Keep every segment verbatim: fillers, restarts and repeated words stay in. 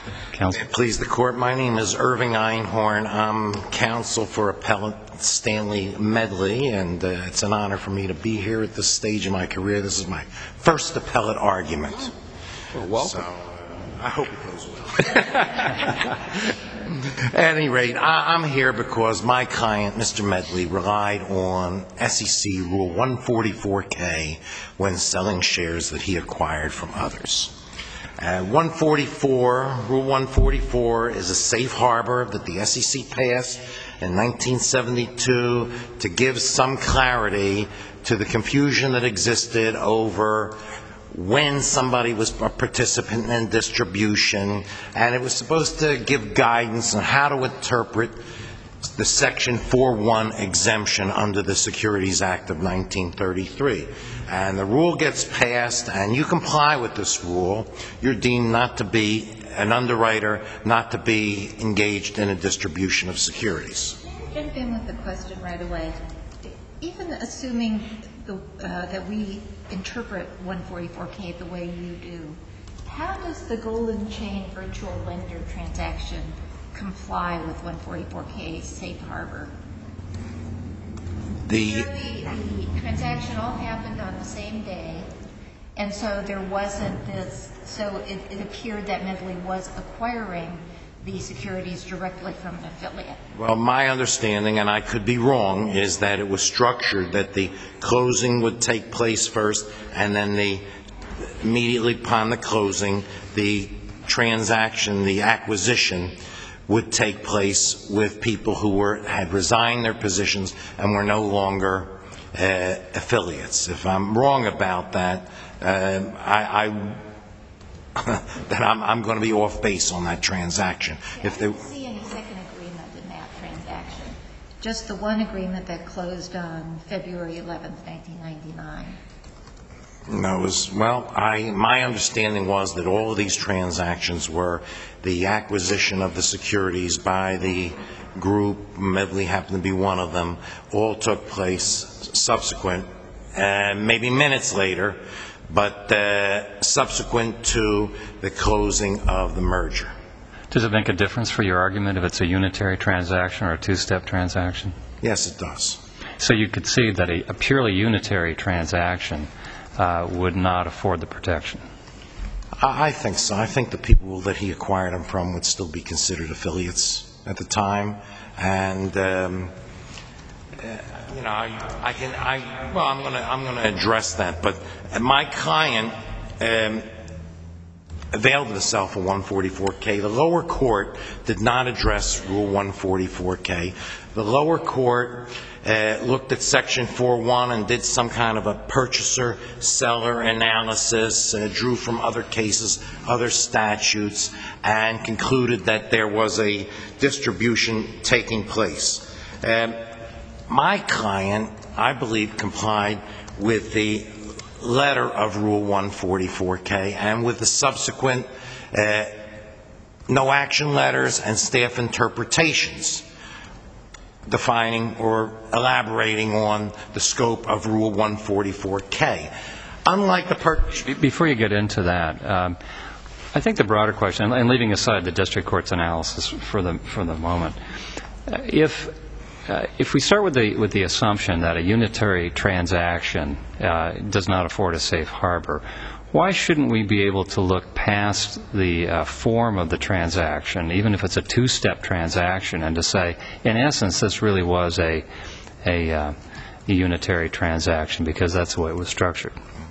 Counsel. Please, the court. My name is Irving Einhorn. I'm counsel for Appellant Stanley Medley, and uh, it's an honor for me to be here at this stage in my career. This is my first appellate argument. Well, welcome. So, uh, I hope it goes well. At any rate, I, I'm here because my client, Mister Medley, relied on S E C Rule one forty-four K when selling shares that he acquired from others. Uh, one forty-four, Rule one forty-four is a safe harbor that the S E C passed in nineteen seventy-two to give some clarity to the confusion that existed over when somebody was a participant in distribution, and it was supposed to give guidance on how to interpret the Section four one exemption under the Securities Act of nineteen thirty-three. And the rule gets passed, and you comply with this rule, you're deemed not to be an underwriter, not to be engaged in a distribution of securities. Jump in with the question right away. Even assuming the, uh, that we interpret one forty-four K the way you do, how does the Golden Chain virtual lender transaction comply with one forty-four K's safe harbor? The, the, the transaction all happened on the same day, and so there wasn't this, so it, it appeared that Medley was acquiring the securities directly from an affiliate. Well, my understanding, and I could be wrong, is that it was structured that the closing would take place first, and then the immediately upon the closing, the transaction, the acquisition, would take place with people who were had resigned their positions and were no longer uh, affiliates. If I'm wrong about that, uh, I, I then I'm, I'm going to be off base on that transaction. Yeah, if they, I didn't see any second agreement in that transaction. Just the one agreement that closed on February eleventh, nineteen ninety-nine. No, it was, well, I, my understanding was that all of these transactions were the acquisition of the securities by the group, Medley happened to be one of them, all took place subsequent, uh, maybe minutes later, but uh, subsequent to the closing of the merger. Does it make a difference for your argument if it's a unitary transaction or a two-step transaction? Yes, it does. So you could see that a, a purely unitary transaction uh, would not afford the protection? I, I think so. I think the people that he acquired them from would still be considered affiliates at the time, and um, uh, you know, I, I can, I well, I'm gonna, I'm gonna address that. But my client um, availed himself of one forty-four K. The lower court did not address Rule one forty-four K. The lower court uh, looked at Section four one and did some kind of a purchaser-seller analysis, uh, drew from other cases, other statutes, and concluded that there was a distribution taking place. Um, my client, I believe, complied with the letter of Rule one forty-four K and with the subsequent uh, no action letters and staff interpretations defining or elaborating on the scope of Rule one forty-four K. Unlike the purchase... Before you get into that, um, I think the broader question, and leaving aside the district court's analysis for the for the moment, uh, if uh, if we start with the with the assumption that a unitary transaction uh, does not afford a safe harbor, why shouldn't we be able to look past the uh, form of the transaction, even if it's a two-step transaction, and to say, in essence, this really was a a, uh, a unitary transaction because that's the way it was structured?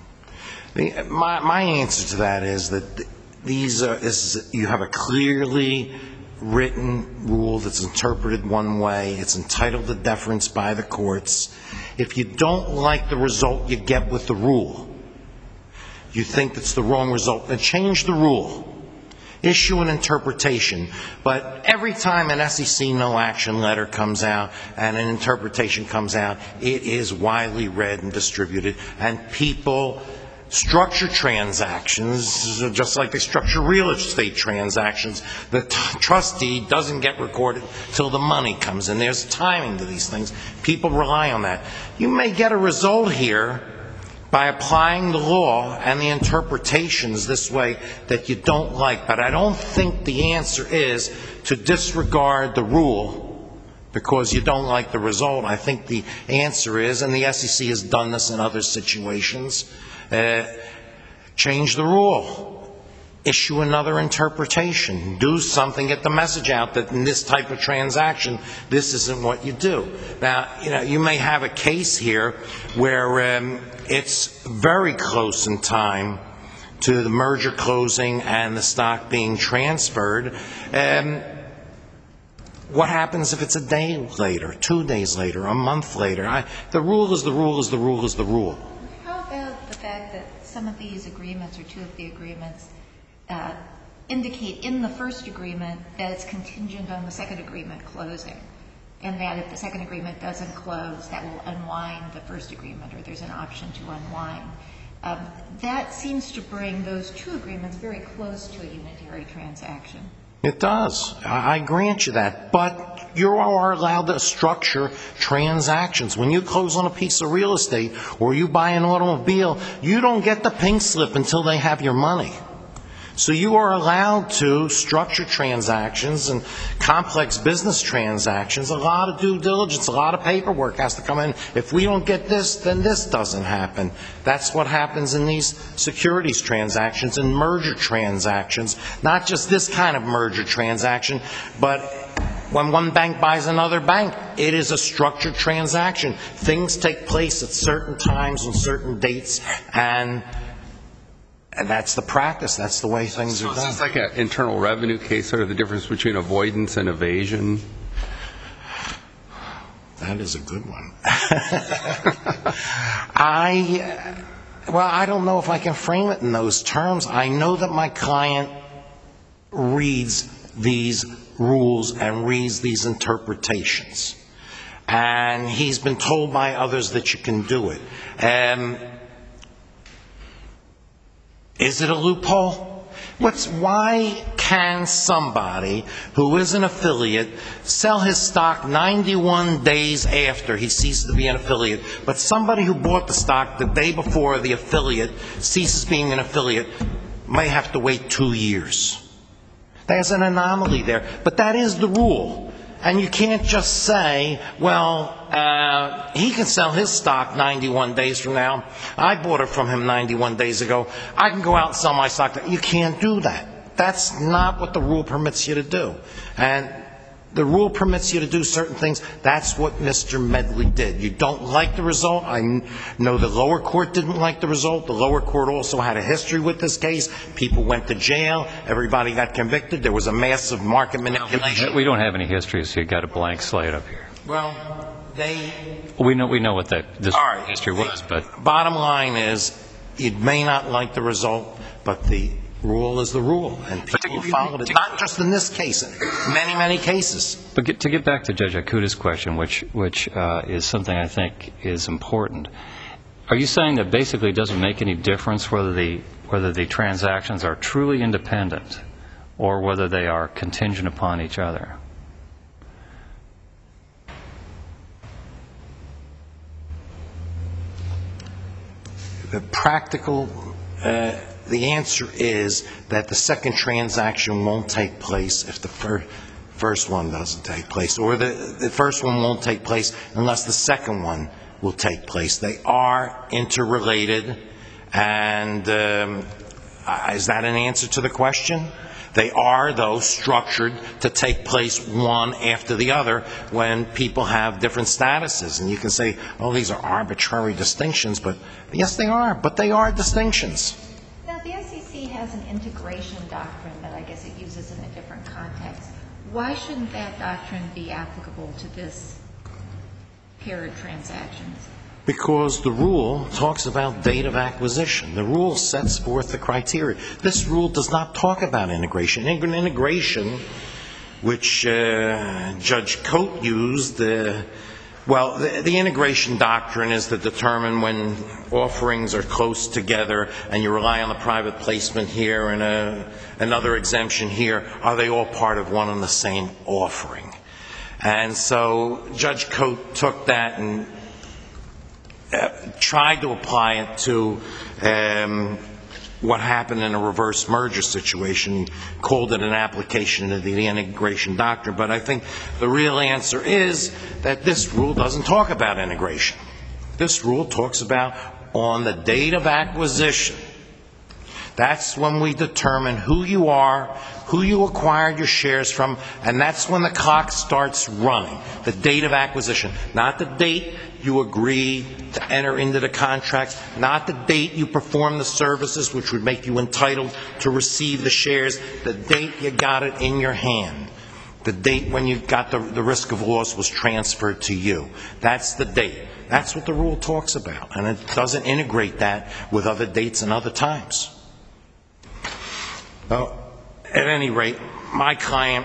The, my, my answer to that is that these are, is, you have a clearly written rule that's interpreted one way. It's entitled to deference by the courts. If you don't like the result you get with the rule, you think that's the wrong result, then change the rule. Issue an interpretation. But every time an S E C no action letter comes out and an interpretation comes out, it is widely read and distributed, and people structure transactions just like they structure real estate transactions. The t- trustee doesn't get recorded till the money comes in. There's timing to these things. People rely on that. You may get a result here by applying the law and the interpretations this way that you don't like. But I don't think the answer is to disregard the rule because you don't like the result. I think the answer is, and the S E C has done this in other situations, uh, change the rule. Issue another interpretation. Do something, get the message out that in this type of transaction, this isn't what you do. Now, you know, you may have a case here where um, it's very close in time to the merger closing and the stock being transferred. Um, what happens if it's a day later, two days later, a month later? I, the rule is the rule is the rule is the rule. How about the fact that some of these agreements, or two of the agreements, Uh, indicate in the first agreement that it's contingent on the second agreement closing, and that if the second agreement doesn't close, that will unwind the first agreement, or there's an option to unwind. Um, that seems to bring those two agreements very close to a unitary transaction. It does. I grant you that. But you are allowed to structure transactions. When you close on a piece of real estate or you buy an automobile, you don't get the pink slip until they have your money. So you are allowed to structure transactions and complex business transactions. A lot of due diligence, a lot of paperwork has to come in. If we don't get this, then this doesn't happen. That's what happens in these securities transactions and merger transactions. Not just this kind of merger transaction, but when one bank buys another bank, it is a structured transaction. Things take place at certain times on certain dates, and And that's the practice. That's the way things so are done. It's like an internal revenue case, sort of the difference between avoidance and evasion. That is a good one. I, well, I don't know if I can frame it in those terms. I know that my client reads these rules and reads these interpretations. And he's been told by others that you can do it. And is it a loophole? What's, why can somebody who is an affiliate sell his stock ninety-one days after he ceases to be an affiliate, but somebody who bought the stock the day before the affiliate ceases being an affiliate may have to wait two years? There's an anomaly there, but that is the rule. And you can't just say, well, uh, he can sell his stock ninety-one days from now. I bought it from him ninety-one days ago. I can go out and sell my stock. You can't do that. That's not what the rule permits you to do. And the rule permits you to do certain things. That's what Mister Medley did. You don't like the result. I know the lower court didn't like the result. The lower court also had a history with this case. People went to jail. Everybody got convicted. There was a massive market manipulation. We don't have any history, so you've got a blank slate up here. Well, they... We know we know what the, this All right. history was, but... Bottom line is, you may not like the result, but the rule is the rule, and people followed it. Not just in this case, in many, many cases. But get, to get back to Judge Akuta's question, which which uh, is something I think is important, are you saying that basically it doesn't make any difference whether the whether the transactions are truly independent or whether they are contingent upon each other? The practical... Uh, The answer is that the second transaction won't take place if the fir first one doesn't take place, or the, the first one won't take place unless the second one will take place. They are interrelated, and um, is that an answer to the question? They are, though, structured to take place one after the other when people have different statuses. And you can say, oh, these are arbitrary distinctions, but yes, they are, but they are distinctions. The S E C has an integration doctrine that I guess it uses in a different context. Why shouldn't that doctrine be applicable to this pair of transactions? Because the rule talks about date of acquisition. The rule sets forth the criteria. This rule does not talk about integration. Integration, which uh, Judge Cote used, uh, well, the, the integration doctrine is to determine when offerings are close together and you rely on the private placement here and a, another exemption here. Are they all part of one and the same offering? And so Judge Cote took that and uh, tried to apply it to um, what happened in a reverse merger situation, called it an application of the integration doctrine. But I think the real answer is that this rule doesn't talk about integration. This rule talks about on the date of acquisition. That's when we determine who you are, who you acquired your shares from, and that's when the clock starts running, the date of acquisition. Not the date you agree to enter into the contracts, not the date you perform the services, which would make you entitled to receive the shares, the date you got it in your hand, the date when you got the, the risk of loss was transferred to you. That's the date. That's what the rule talks about, and it doesn't integrate that with other dates and other times. Well, at any rate, my client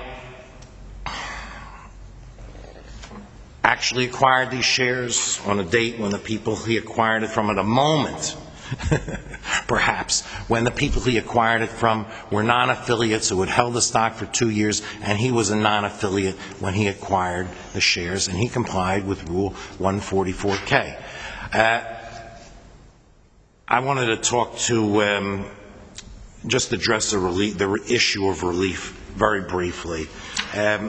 actually acquired these shares on a date when the people he acquired it from, at a moment, perhaps, when the people he acquired it from were non-affiliates who had held the stock for two years, and he was a non-affiliate when he acquired the shares, and he complied with Rule one forty-four K. Uh, I wanted to talk to... Um, just address the, relief, the issue of relief very briefly. Um,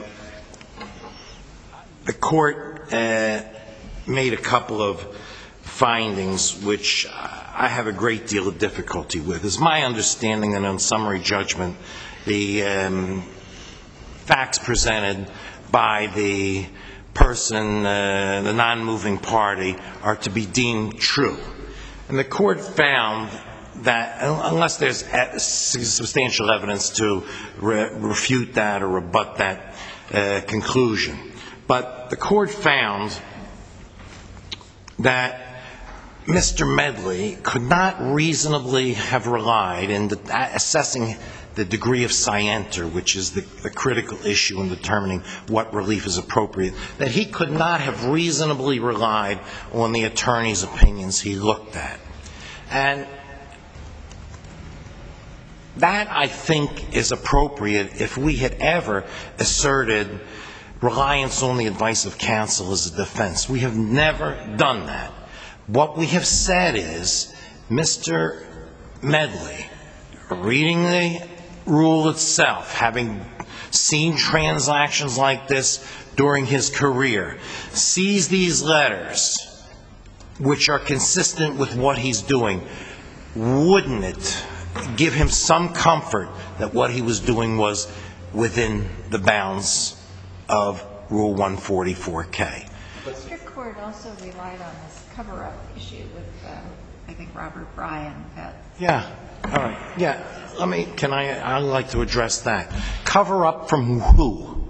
the court uh, made a couple of findings which I have a great deal of difficulty with. It's my understanding that on summary judgment, the um, facts presented by the person, uh, the non-moving party, are to be deemed true. And the court found that unless there's substantial evidence to re refute that or rebut that uh, conclusion. But the court found that Mister Medley could not reasonably have relied in the, assessing the degree of scienter, which is the, the critical issue in determining what relief is appropriate, that he could not have reasonably relied on the attorney's opinions he looked at. And that, I think, is appropriate if we had ever asserted reliance on the advice of counsel as a defense. We have never done that. What we have said is, Mister Medley, reading the rule itself, having seen transactions like this during his career, sees these letters, which are consistent with what he's doing, wouldn't it give him some comfort that what he was doing was within the bounds of Rule one forty-four K? The district court also relied on this cover-up issue with, uh, I think, Robert Bryan. About yeah, all right. Yeah, let me, can I, I'd like to address that. Cover-up from who?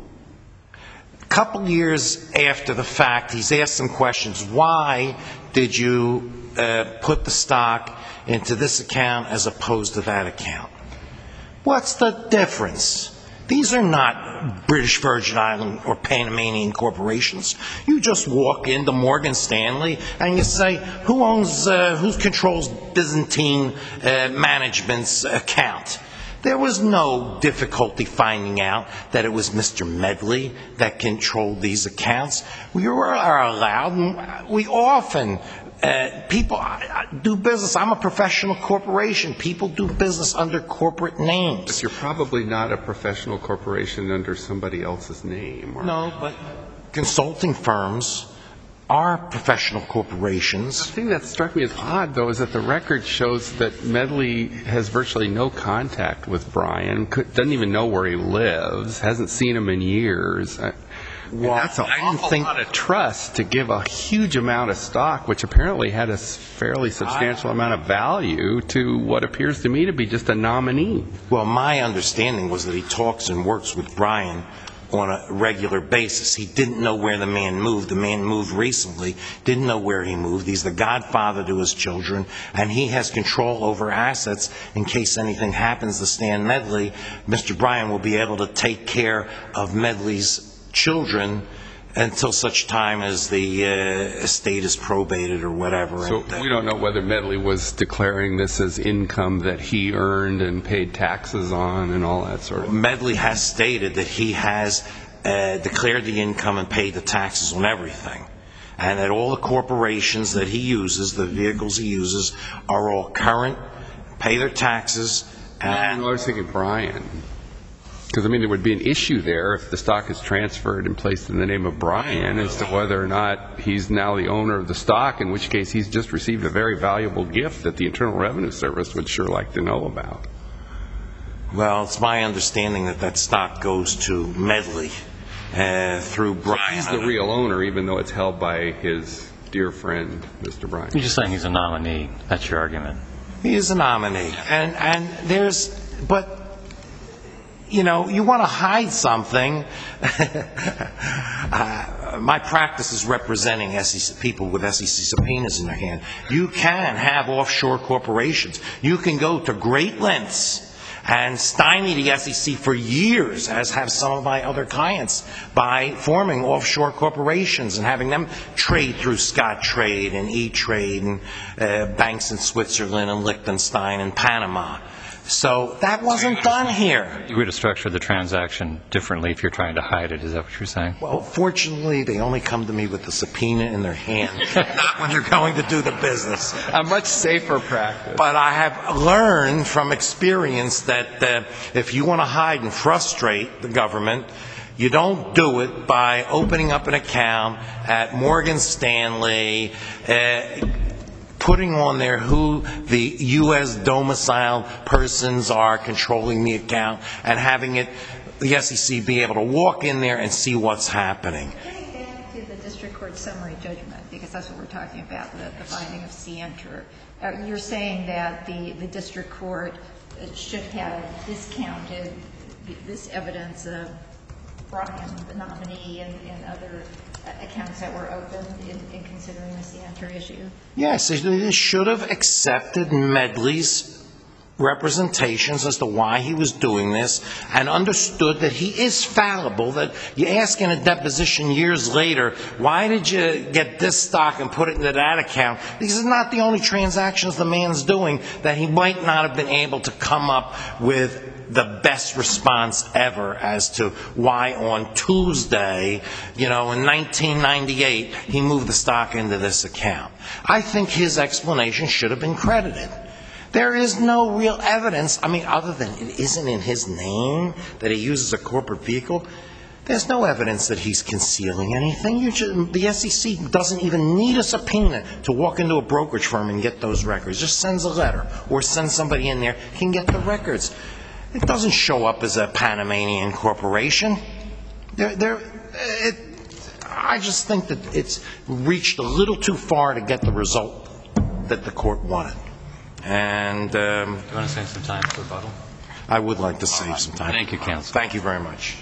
A couple years after the fact, he's asked some questions. Why did you uh, put the stock into this account as opposed to that account? What's the difference? These are not British Virgin Island or Panamanian corporations. You just walk into Morgan Stanley and you say, who owns, uh, who controls Byzantine uh, Management's account? There was no difficulty finding out that it was Mister Medley that controlled these accounts. We are allowed, we often, Uh, people I, I do business. I'm a professional corporation. People do business under corporate names. But you're probably not a professional corporation under somebody else's name. Or... No, but consulting firms are professional corporations. The thing that struck me as odd, though, is that the record shows that Medley has virtually no contact with Bryan, could, doesn't even know where he lives, hasn't seen him in years. I, Well, that's an awful think, lot of trust to give a huge amount of stock, which apparently had a fairly substantial I, amount of value, to what appears to me to be just a nominee. Well, my understanding was that he talks and works with Bryan on a regular basis. He didn't know where the man moved. The man moved recently, didn't know where he moved. He's the godfather to his children, and he has control over assets. In case anything happens to Stan Medley, Mister Bryan will be able to take care of Medley's children until such time as the uh, estate is probated or whatever. So and, uh, we don't know whether Medley was declaring this as income that he earned and paid taxes on and all that sort of. Medley has stated that he has uh, declared the income and paid the taxes on everything. and that all the corporations that he uses, the vehicles he uses, are all current, pay their taxes. And I was thinking Brian, because I mean there would be an issue there if the stock is transferred and placed in the name of Brian as to whether or not he's now the owner of the stock, in which case he's just received a very valuable gift that the Internal Revenue Service would sure like to know about. Well, it's my understanding that that stock goes to Medley uh, through Brian. He's the real owner, even though it's held by his dear friend, Mister Brian. You're just saying he's a nominee. That's your argument. He is a nominee. And, and there's, but, you know, you want to hide something. uh, my practice is representing S E C, people with S E C subpoenas in their hand. You can have offshore corporations. You can go to great lengths and stymie the S E C for years, as have some of my other clients, by forming offshore corporations and having them trade through Scottrade and E-Trade and uh, banks in Switzerland and Liechtenstein and Panama. So that wasn't done here. You would have structured the transaction differently if you're trying to hide it. Is that what you're saying? Well, fortunately, they only come to me with the subpoena in their hand, not when they're going to do the business. A much safer practice. But I have learned from experience that uh, if you want to hide and frustrate the government, you don't do it by opening up an account at Morgan Stanley, uh, putting on there who the U S domiciled persons are controlling the account, and having it, the S E C be able to walk in there and see what's happening. Getting back to the district court summary judgment, because that's what we're talking about, the, the finding of Sienter. Uh, you're saying that the, the district court should have discounted this evidence of Brian, the nominee, and, and other accounts that were opened in, in considering the Sienter issue? Yes, it should have accepted Medley's representations as to why he was doing this, and understood that he is fallible. That you ask in a deposition years later, why did you get this stock and put it into that account? These are not the only transactions the man's doing, that he might not have been able to come up with the best response ever as to why on Tuesday, you know, in nineteen ninety-eight, he moved the stock into this account. I think his explanation should have been credited. There is no real evidence, I mean, other than it isn't in his name that he uses a corporate vehicle. There's no evidence that he's concealing anything. You just, the S E C doesn't even need a subpoena to walk into a brokerage firm and get those records. Just sends a letter or sends somebody in there, can get the records. It doesn't show up as a Panamanian corporation. They're, they're, it, I just think that it's reached a little too far to get the result that the court wanted. And um, Do you want to save some time for rebuttal? I would like to save some time. Thank you, counsel. Thank you very much.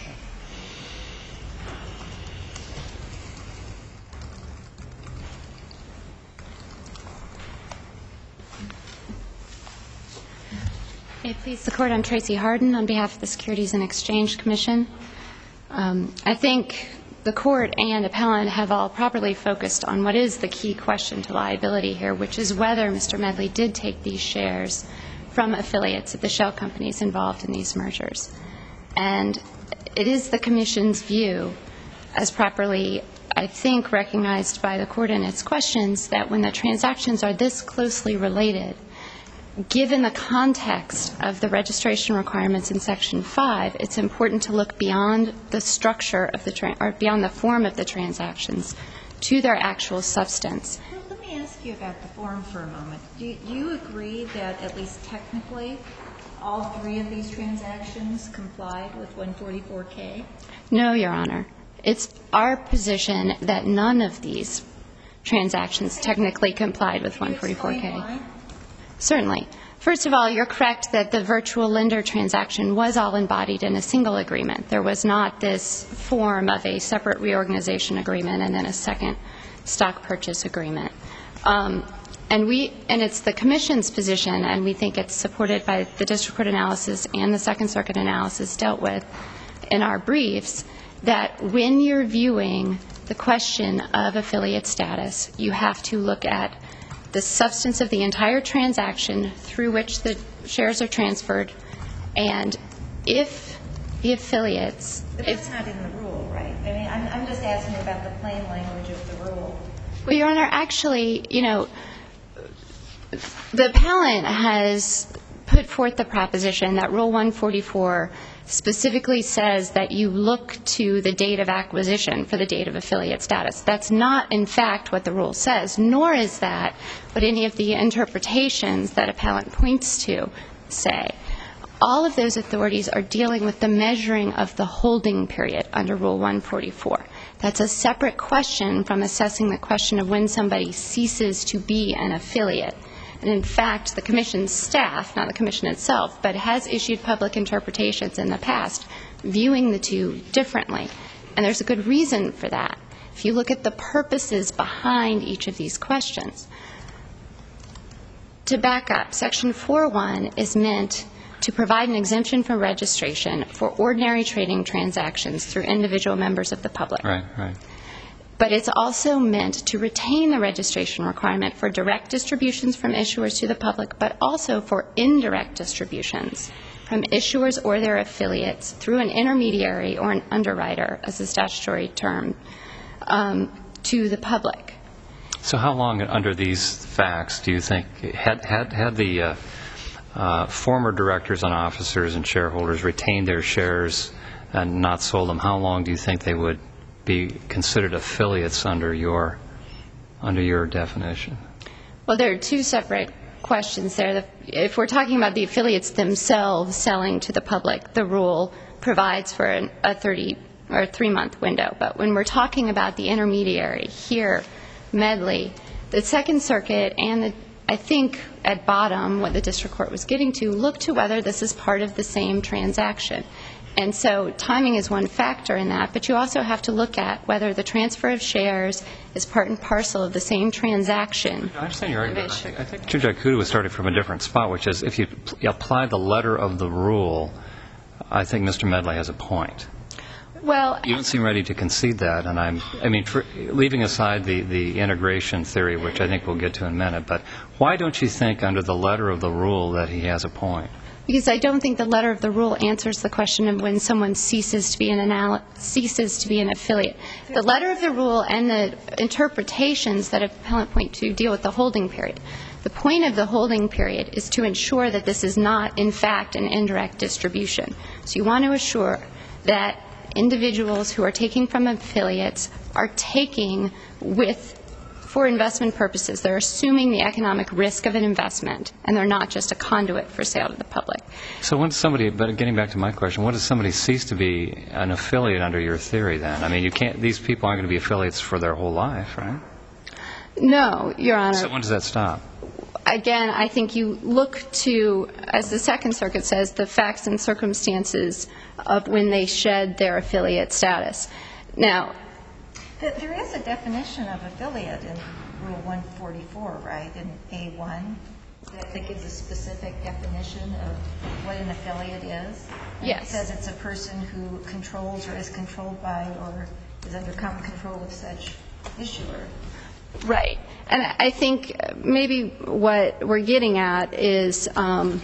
May it please the Court, I'm Tracy Harden on behalf of the Securities and Exchange Commission. Um, I think the Court and appellant have all properly focused on what is the key question to liability here, which is whether Mister Medley did take these shares from affiliates of the shell companies involved in these mergers. And it is the Commission's view, as properly, I think, recognized by the Court in its questions, that when the transactions are this closely related, given the context of the registration requirements in Section five, it's important to look beyond the structure of the, tra- or beyond the form of the transactions to their actual substance. Well, let me ask you about the form for a moment. Do you, do you agree that, at least technically, all three of these transactions complied with one forty-four K? No, Your Honor. It's our position that none of these transactions technically complied with one forty-four K. Can you explain why? Certainly. First of all, you're correct that the virtual lender transaction was all embodied in a single agreement. There was not this form of a separate reorganization agreement and then a second stock purchase agreement. Um, and we, and it's the Commission's position, and we think it's supported by the District Court analysis and the Second Circuit analysis dealt with in our briefs, that when you're viewing the question of affiliate status, you have to look at the substance of the entire transaction through which the shares are transferred, and if the affiliates... But that's not in the rule, right? I mean, I'm, I'm just asking about the plain language of the rule. Well, Your Honor, actually, you know, the appellant has put forth the proposition that Rule one forty-four specifically says that you look to the date of acquisition for the date of affiliate status. That's not, in fact, what the rule says, nor is that what any of the interpretations that appellant points to say. All of those authorities are dealing with the measuring of the holding period under Rule one forty-four. That's a separate question from assessing the question of when somebody ceases to be an affiliate. And in fact, the Commission's staff, not the Commission itself, but has issued public interpretations in the past viewing the two differently. And there's a good reason for that. If you look at the purposes behind each of these questions. To back up, Section four one is meant to provide an exemption from registration for ordinary trading transactions through individual members of the public. Right, right. But it's also meant to retain the registration requirement for direct distributions from issuers to the public, but also for indirect distributions from issuers or their affiliates through an intermediary or an underwriter, as a statutory term, um, to the public. So how long under these facts do you think, had, had, had the uh, uh, former directors and officers and shareholders retained their shares and not sold them, how long do you think they would be considered affiliates under your under your definition? Well, there are two separate questions there. The, if we're talking about the affiliates themselves selling to the public, the rule provides for an, a thirty or three-month window. But when we're talking about the intermediary here, Medley, the Second Circuit and the, I think at bottom what the district court was getting to, look to whether this is part of the same transaction. And so timing is one factor in that, but you also have to look at whether the transfer of shares is part and parcel of the same transaction. I understand your argument. I think, I think Judge Ikuda was starting from a different spot, which is if you apply the letter of the rule, I think Mister Medley has a point. Well, you don't seem ready to concede that, and I'm, I mean, for, leaving aside the, the integration theory, which I think we'll get to in a minute, but why don't you think under the letter of the rule that he has a point? Because I don't think the letter of the rule answers the question of when someone ceases to be an anal- ceases to be an affiliate. The letter of the rule and the interpretations that appellant point to deal with the holding period. The point of the holding period is to ensure that this is not, in fact, an indirect distribution. So you want to assure that individuals who are taking from affiliates are taking with, for investment purposes, they're assuming the economic risk of an investment, and they're not just a conduit for sale to the public. So when does somebody, but getting back to my question, when does somebody cease to be an affiliate under your theory then? I mean, you can't, these people aren't going to be affiliates for their whole life, right? No, Your Honor. So when does that stop? Again, I think you look to, as the Second Circuit says, the facts and circumstances of when they shed their affiliate status. Now, there is a definition of affiliate in Rule one forty-four, right, in A one, that gives a specific definition of what an affiliate is. And yes. It says it's a person who controls or is controlled by or is under common control of such issuer. Right. And I think maybe what we're getting at is um,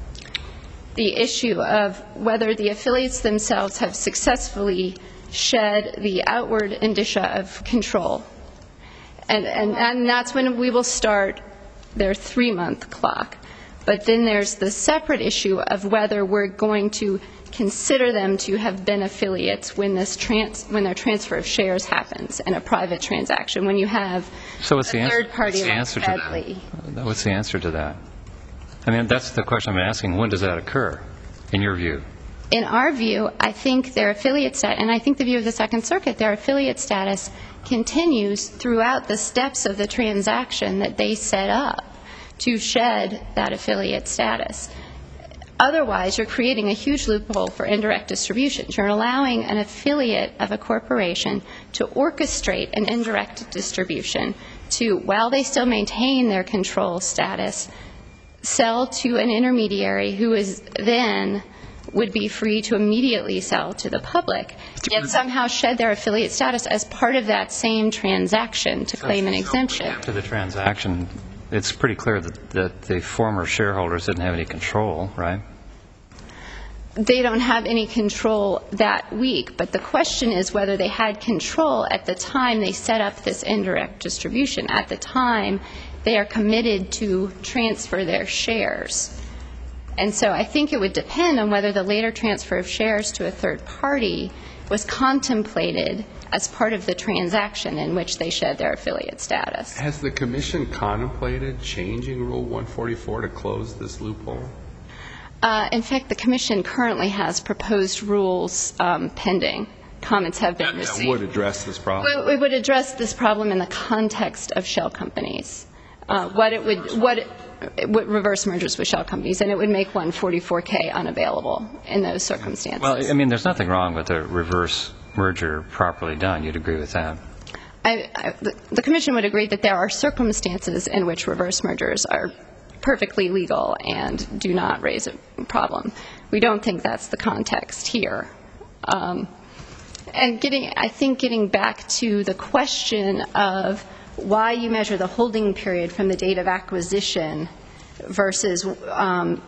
the issue of whether the affiliates themselves have successfully shed the outward indicia of control. And, and, and that's when we will start their three-month clock. But then there's the separate issue of whether we're going to consider them to have been affiliates when this trans, when their transfer of shares happens in a private transaction, when you have so what's a the third party like answer, Medley. To that? What's the answer to that? I mean, that's the question I'm asking. When does that occur, in your view? In our view, I think their affiliate status, and I think the view of the Second Circuit, their affiliate status continues throughout the steps of the transaction that they set up to shed that affiliate status. Otherwise, you're creating a huge loophole for indirect distributions. You're allowing an affiliate of a corporation to orchestrate an indirect distribution to, while they still maintain their control status, sell to an intermediary who is then would be free to immediately sell to the public, yet somehow shed their affiliate status as part of that same transaction to claim an exemption. To the transaction, it's pretty clear that, that the former shareholders didn't have any control, right? they don't have any control that week. But the question is whether they had control at the time they set up this indirect distribution. At the time, they are committed to transfer their shares. And so I think it would depend on whether the later transfer of shares to a third party was contemplated as part of the transaction in which they shed their affiliate status. Has the commission contemplated changing Rule one forty-four to close this loophole? Uh, in fact, the commission currently has proposed rules um, pending. Comments have been That, that received. would address this problem? It would address this problem in the context of shell companies. Uh, what it would, what it, it would reverse mergers with shell companies, and it would make one forty-four K unavailable in those circumstances. Well, I mean, there's nothing wrong with a reverse merger properly done. You'd agree with that? I, I, the, the commission would agree that there are circumstances in which reverse mergers are perfectly legal and do not raise a problem. We don't think that's the context here. Um, and getting, I think getting back to the question of why you measure the holding period from the date of acquisition versus um,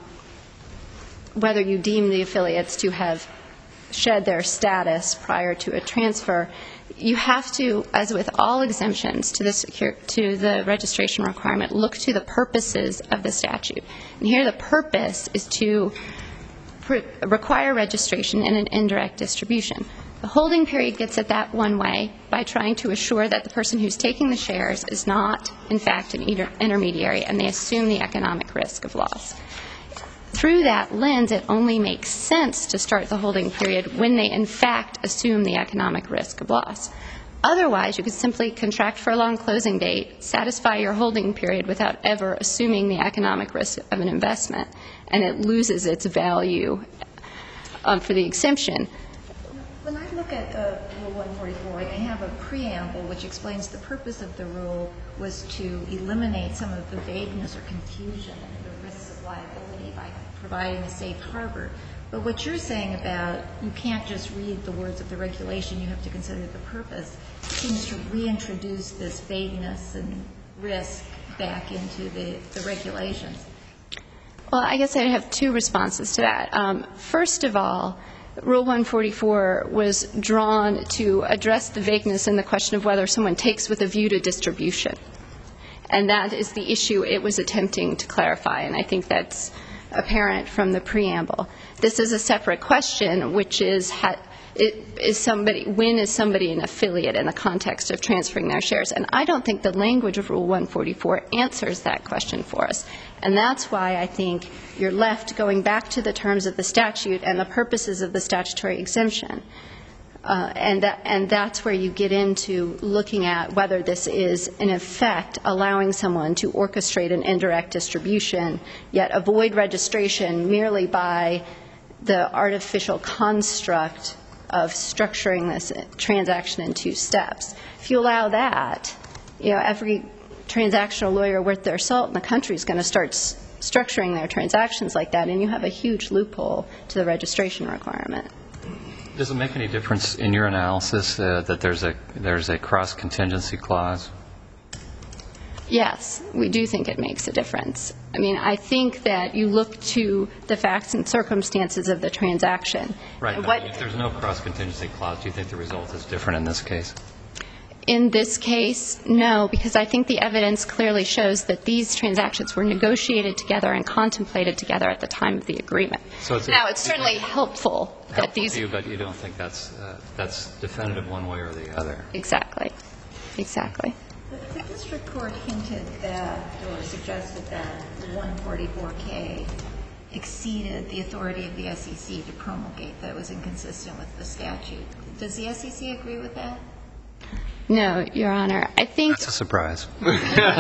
whether you deem the affiliates to have shed their status prior to a transfer, you have to, as with all exemptions to the secure, to the registration requirement, look to the purposes of the statute. And here the purpose is to pre- require registration in an indirect distribution. The holding period gets at that one way by trying to assure that the person who's taking the shares is not, in fact, an inter- intermediary, and they assume the economic risk of loss. Through that lens, it only makes sense to start the holding period when they, in fact, assume the economic risk of loss. Otherwise, you could simply contract for a long closing date, satisfy your holding period without ever assuming the economic risk of an investment, and it loses its value um, for the exemption. When I look at uh, Rule one forty-four, they have a preamble which explains the purpose of the rule was to eliminate some of the vagueness or confusion and the risks of liability by providing a safe harbor. But what you're saying about you can't just read the words of the regulation, you have to consider the purpose, seems to reintroduce this vagueness and risk back into the, the regulations. Well, I guess I have two responses to that. Um, first of all, Rule one forty-four was drawn to address the vagueness in the question of whether someone takes with a view to distribution. And that is the issue it was attempting to clarify, and I think that's apparent from the preamble. This is a separate question, which is, ha- it, is somebody, when is somebody an affiliate in the context of transferring their shares? And I don't think the language of Rule one forty-four answers that question for us. And that's why I think you're left going back to the terms of the statute and the purposes of the statutory exemption. Uh, and, that, and that's where you get into looking at whether this is, in effect, allowing someone to orchestrate an indirect distribution, yet avoid registration merely by the artificial construct of structuring this transaction in two steps. If you allow that, you know, every transactional lawyer worth their salt in the country is going to start s- structuring their transactions like that, and you have a huge loophole to the registration requirement. Does it make any difference in your analysis uh, that there's a there's a cross contingency clause? Yes, we do think it makes a difference. I mean, I think that you look to the facts and circumstances of the transaction. Right. And But what, if there's no cross contingency clause, do you think the result is different in this case? in this case, no, because I think the evidence clearly shows that these transactions were negotiated together and contemplated together at the time of the agreement. So it's now, it's certainly helpful, helpful that these... to you, but you don't think that's uh, that's definitive one way or the other. Exactly. Exactly. The, the district court hinted that or suggested that one forty-four K exceeded the authority of the S E C to promulgate, that was inconsistent with the statute. Does the S E C agree with that? No, Your Honor. I think... That's a surprise. I'm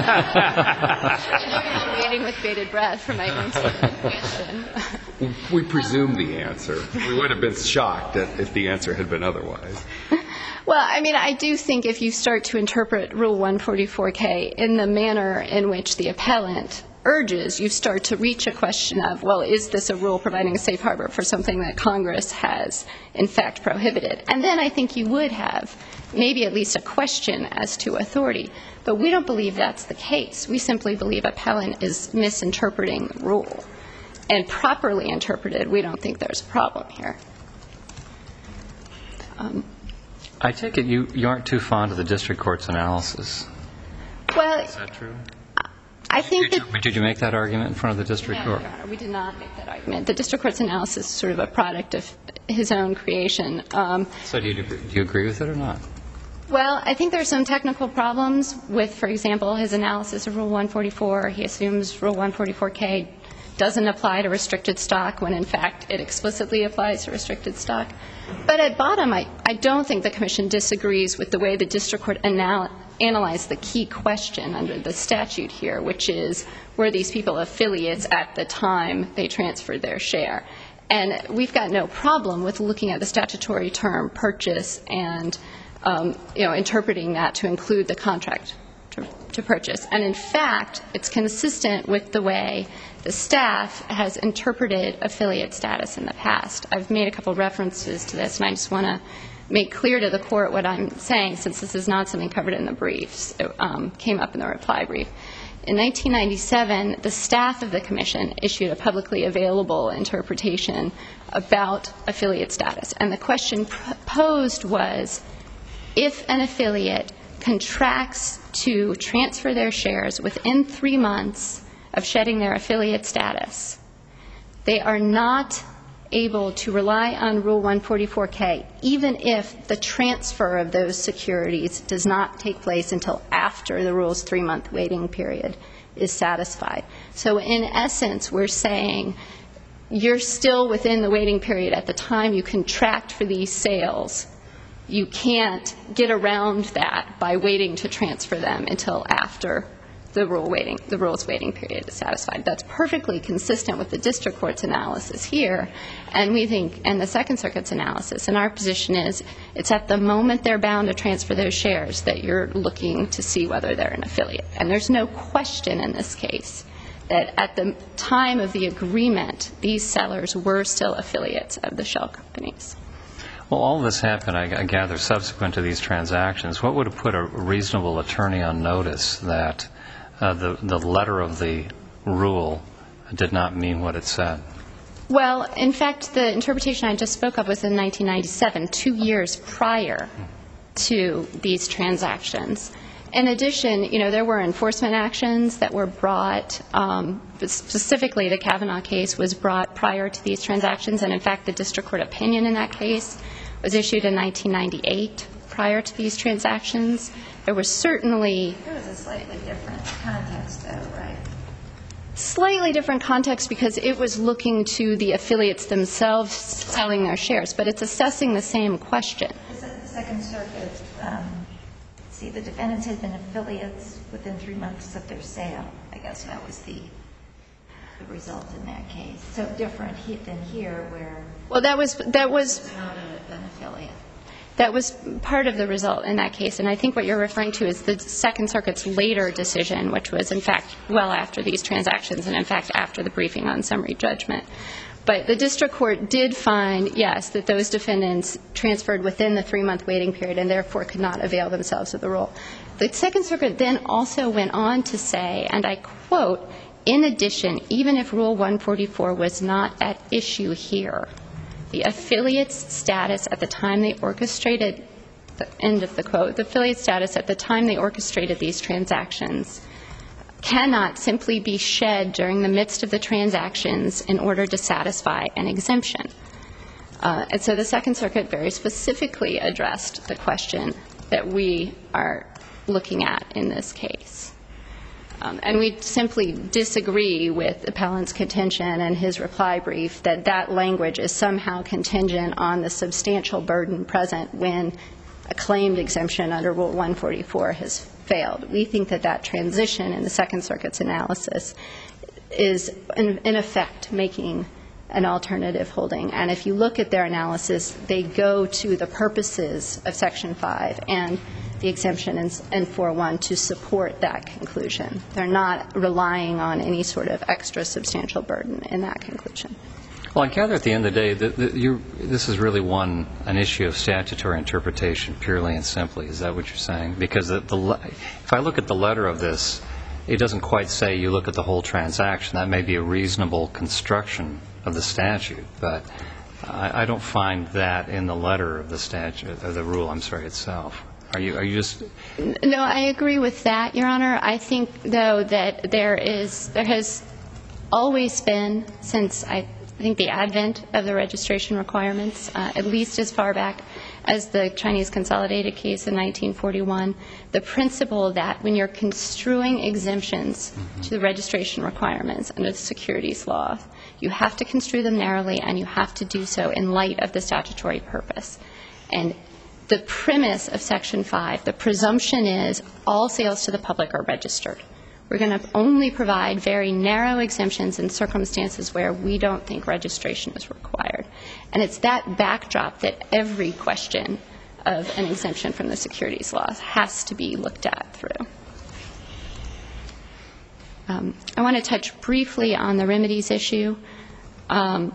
waiting with bated breath for my answer to the question. We presume the answer. We would have been shocked if the answer had been otherwise. Well, I mean, I do think if you start to interpret Rule one forty-four K in the manner in which the appellant urges, you start to reach a question of, well, is this a rule providing a safe harbor for something that Congress has, in fact, prohibited? And then I think you would have maybe at least a question as to authority. But we don't believe that's the case. We simply believe appellant is misinterpreting the rule. and properly interpreted, we don't think there's a problem here. Um, I take it you, you aren't too fond of the district court's analysis. well, Is that true? I think Did that... you, did you make that argument in front of the district No, court? Your Honor, we did not make that argument. The district court's analysis is sort of a product of his own creation. Um, So do you, do you agree with it or not? Well, I think there are some technical problems with, for example, his analysis of Rule one forty-four. He assumes Rule one forty-four K doesn't apply to restricted stock when, in fact, it explicitly applies to restricted stock. But at bottom, I, I don't think the Commission disagrees with the way the district court anal- analyzed the key question under the statute here, which is, were these people affiliates at the time they transferred their share? And we've got no problem with looking at the statutory term purchase and Um, you know, interpreting that to include the contract to, to purchase. And in fact, it's consistent with the way the staff has interpreted affiliate status in the past. I've made a couple references to this, and I just want to make clear to the Court what I'm saying, since this is not something covered in the briefs. It um, came up in the reply brief. In nineteen ninety-seven, the staff of the Commission issued a publicly available interpretation about affiliate status. And the question pr- posed was, if an affiliate contracts to transfer their shares within three months of shedding their affiliate status, they are not able to rely on Rule one forty-four K, even if the transfer of those securities does not take place until after the rule's three-month waiting period is satisfied. So in essence, we're saying you're still within the waiting period at the time you contract for these sales. You can't get around that by waiting to transfer them until after the rule waiting, the rule's waiting period is satisfied. That's perfectly consistent with the district court's analysis here, and we think, and the Second Circuit's analysis. And our position is, it's at the moment they're bound to transfer those shares that you're looking to see whether they're an affiliate. And there's no question in this case that at the time of the agreement, these sellers were still affiliates of the shell companies. Well, all of this happened, I gather, subsequent to these transactions. What would have put a reasonable attorney on notice that uh, the, the letter of the rule did not mean what it said? Well, in fact, the interpretation I just spoke of was in nineteen ninety-seven, two years prior to these transactions. In addition, you know, there were enforcement actions that were brought, um, specifically the Kavanaugh case was brought prior to these transactions, and in fact the district court opinion in that case was issued in nineteen ninety-eight prior to these transactions. There was certainly... There was a slightly different context, though, right? Slightly different context because it was looking to the affiliates themselves selling their shares, but it's assessing the same question. The Second Circuit, um, see, the defendants had been affiliates within three months of their sale. I guess that was the, the result in that case. So different he, than here, where... Well, that was... That was not a, an affiliate. That was part of the result in that case, and I think what you're referring to is the Second Circuit's later decision, which was, in fact, well after these transactions and, in fact, after the briefing on summary judgment. But the district court did find, yes, that those defendants transferred within the three-month waiting period and therefore could not avail themselves of the rule. The Second Circuit then also went on to say, and I quote, in addition, even if Rule one forty-four was not at issue here, the affiliate's status at the time they orchestrated, the end of the quote, the affiliate status at the time they orchestrated these transactions cannot simply be shed during the midst of the transactions in order to satisfy an exemption. Uh, and so the Second Circuit very specifically addressed the question that we are looking at in this case. Um, and we simply disagree with Appellant's contention and his reply brief that that language is somehow contingent on the substantial burden present when a claimed exemption under Rule one forty-four has failed. We think that that transition in the Second Circuit's analysis is, in, in effect, making an alternative holding. And if you look at their analysis, they go to the purposes of Section five and the exemption in, in four one to support that conclusion. They're not relying on any sort of extra substantial burden in that conclusion. Well, I gather at the end of the day that, that you, this is really one, an issue of statutory interpretation, purely and simply. Is that what you're saying? Because the, the, if I look at the letter of this, it doesn't quite say you look at the whole transaction. That may be a reasonable construction of the statute, but I, I don't find that in the letter of the statute, or the rule, I'm sorry, itself. Are you, are you just... No, I agree with that, Your Honor. I think, though, that there is, there has always been, since I think the advent of the registration requirements, uh, at least as far back as the Chinese Consolidated case in nineteen forty-one, the principle that when you're construing exemptions mm-hmm. to the registration requirements under the securities law, you have to construe them narrowly and you have to do so in light of the statutory purpose. And the premise of Section five, the presumption is all sales to the public are registered. We're going to only provide very narrow exemptions in circumstances where we don't think registration is required. And it's that backdrop that every question of an exemption from the securities laws has to be looked at through. Um, I want to touch briefly on the remedies issue. Um,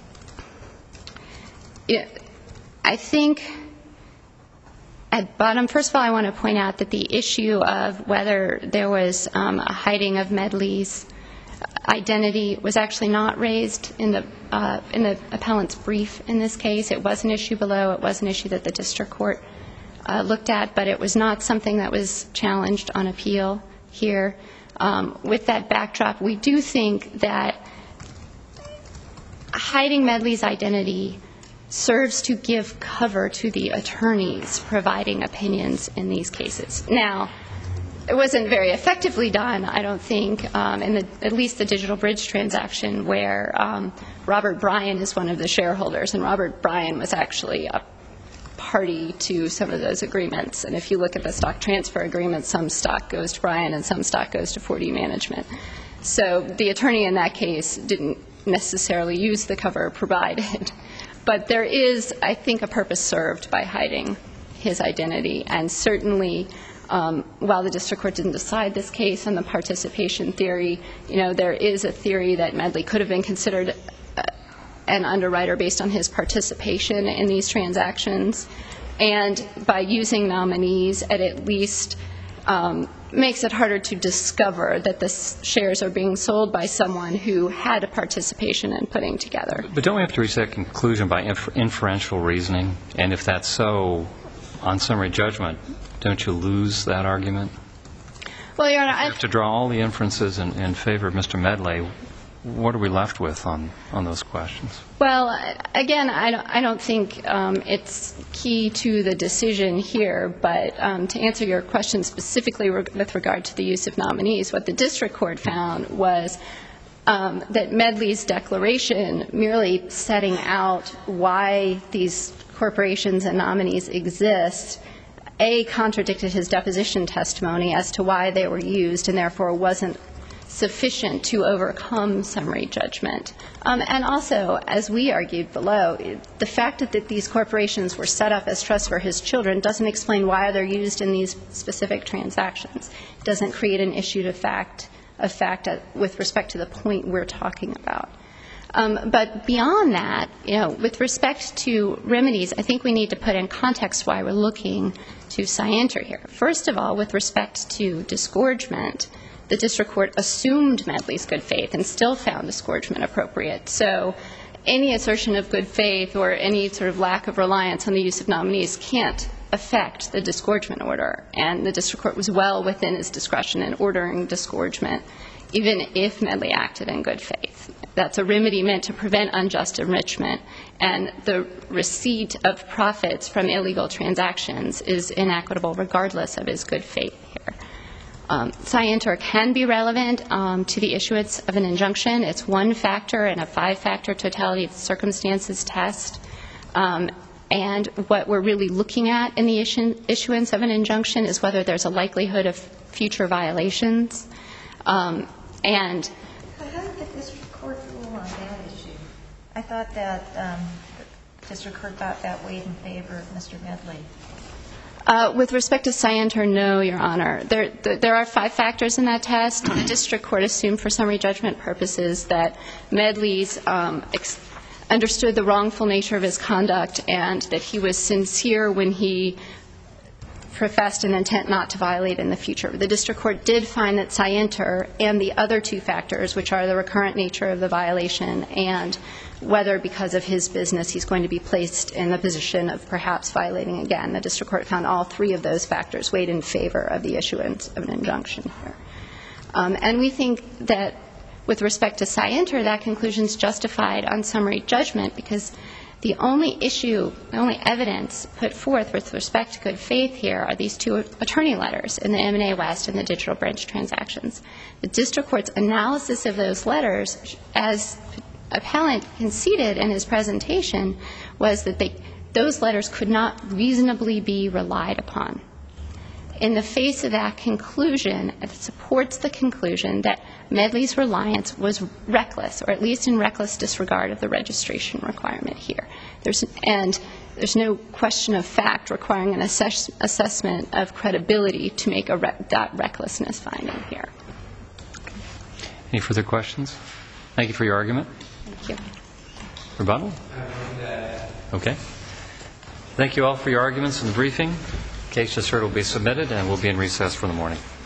it, I think at bottom, first of all, I want to point out that the issue of whether there was um, a hiding of Medley's identity was actually not raised in the uh, in the appellant's brief in this case. It was an issue below. It was an issue that the district court uh, looked at, but it was not something that was challenged on appeal here. Um, with that backdrop, we do think that hiding Medley's identity serves to give cover to the attorneys providing opinions in these cases. Now, it wasn't very effectively done, I don't think, um, in the, at least the Digital Bridge transaction where um, Robert Bryan is one of the shareholders, and Robert Bryan was actually a party to some of those agreements. And if you look at the stock transfer agreement, some stock goes to Bryan and some stock goes to four D Management. So the attorney in that case didn't necessarily use the cover provided. But there is, I think, a purpose served by hiding his identity. And certainly, um, while the district court didn't decide this case on the participation theory, you know, there is a theory that Medley could have been considered uh, an underwriter based on his participation in these transactions. And by using nominees, it at least um, makes it harder to discover that the shares are being sold by someone who had a participation in putting together. But don't we have to reach that conclusion by infer- inferential reasoning? And if that's so, on summary judgment, don't you lose that argument? Well, Your Honor, I have to draw all the inferences in, in favor of Mister Medley. What are we left with on, on those questions? Well, again, I don't, I don't think um, it's key to the decision here, but um, to answer your question specifically re- with regard to the use of nominees, what the district court found was um, that Medley's declaration merely setting out why these corporations and nominees exist, A, contradicted his deposition testimony as to why they were used and therefore wasn't sufficient to overcome summary judgment. Um, and also, as we argued below, the fact that, that these corporations were set up as trusts for his children doesn't explain why they're used in these specific transactions. It doesn't create an issue of fact, of fact uh, with respect to the point we're talking about. Um, but beyond that, you know, with respect to remedies, I think we need to put in context why we're looking to scienter here. First of all, with respect to disgorgement, the district court assumed Medley's good faith and still found disgorgement appropriate. So any assertion of good faith or any sort of lack of reliance on the use of nominees can't affect the disgorgement order. And the district court was well within its discretion in ordering disgorgement, even if Medley acted in good faith. That's a remedy meant to prevent unjust enrichment, and the receipt of profits from illegal transactions is inequitable regardless of his good faith here. Um, scienter can be relevant um, to the issuance of an injunction. It's one factor in a five-factor totality of circumstances test. Um, and what we're really looking at in the issu- issuance of an injunction is whether there's a likelihood of future violations. Um, and But how did the district court rule on that issue? I thought that um, the district court thought that weighed in favor of Mister Medley. Uh, with respect to scienter, no, Your Honor. There, there are five factors in that test. The district court assumed for summary judgment purposes that Medley's um, ex- understood the wrongful nature of his conduct and that he was sincere when he professed an intent not to violate in the future. The district court did find that scienter and the other two factors, which are the recurrent nature of the violation and whether because of his business he's going to be placed in the position of perhaps violating again. The district court found all three of those factors weighed in favor of the issuance of an injunction here. Um, and we think that with respect to scienter, that conclusion is justified on summary judgment because the only issue, the only evidence put forth with respect to good faith here are these two attorney letters in the M and A West and the Digital Branch transactions. The district court's analysis of those letters, as appellant conceded in his presentation, was that they, those letters could not reasonably be relied upon. In the face of that conclusion, it supports the conclusion that Medley's reliance was reckless, or at least in reckless disregard of the registration requirement here. There's, and there's no question of fact requiring an assess, assessment of credibility to make a re, that recklessness finding here. Any further questions? Thank you for your argument. Thank you. Rebuttal? Okay. Thank you all for your arguments in the briefing. The case just heard will be submitted and will be in recess for the morning.